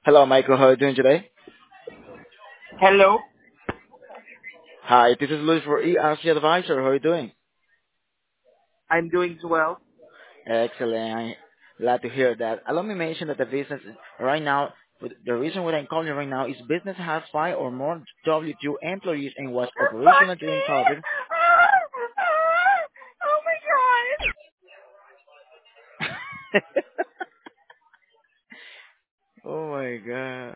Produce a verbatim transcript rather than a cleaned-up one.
Hello, Michael. How are you doing today? Hello, Hi, this is Luis for E R C Advisor. How are you doing? I'm doing well. Excellent. I'm glad to hear that. Allow me to mention that the business right now, with- the reason why I'm calling you right now is business has five or more W two employees and was operational during Bucky! COVID. Oh my god!